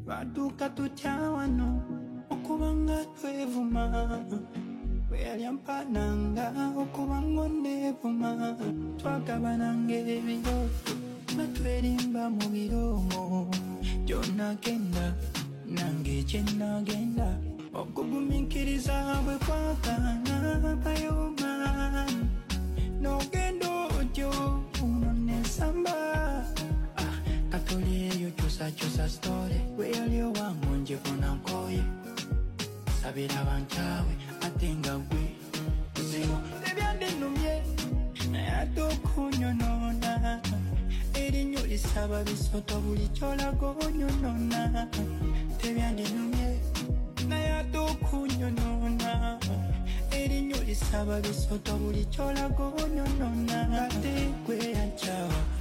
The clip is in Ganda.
Baduka tutya wano okubanga twevuma bwe yali ampananga okubanga onneevuma twagabananga ebiro nga twerimba mu biroomo gy'onagenda nange gye nagenda okugumiikiriza bwe kwagaana bayoma n'ogenda otyo nonnesamba katoli eyo kyusakyusa sitole bwe yali owange onjevuna nkoye sabira bankyawe ate nga gwe zino ebyandinumye naye ate okunyonona erinnya lisaba bisoto buli kyolaga onyonona tebyandinumye naye ate okunyonona erinnya lisaba bisoto buli kyolaga onyonona ate gwe yankyawa